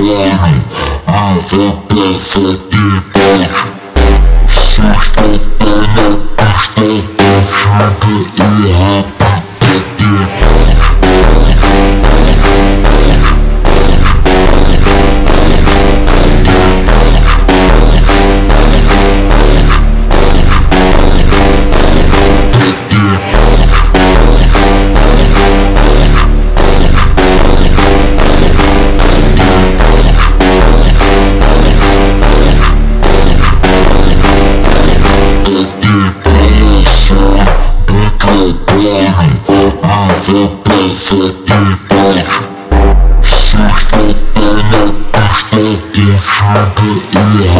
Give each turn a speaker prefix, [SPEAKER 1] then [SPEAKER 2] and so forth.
[SPEAKER 1] inferno, asa peça de baixo. Sexta-feira na pista, chega e rapa de baixo. Asa peça de baixo. Sexta-feira na pista, chega e